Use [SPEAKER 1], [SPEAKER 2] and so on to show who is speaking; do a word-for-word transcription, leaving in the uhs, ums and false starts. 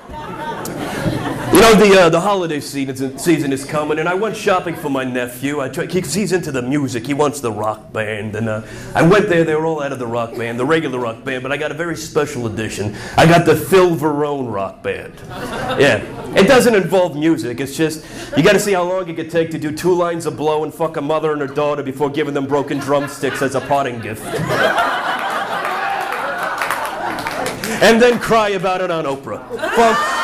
[SPEAKER 1] You know, the uh, the holiday season, season is coming, and I went shopping for my nephew. I try, cause he's into the music. He wants the rock band, and uh, I went there. They were all out of the rock band, the regular rock band, but I got a very special edition. I got the Phil Verone rock band. Yeah, it doesn't involve music. It's just you got to see how long it could take to do two lines of blow and fuck a mother and her daughter before giving them broken drumsticks as a parting gift. And then cry about it on Oprah. Folks.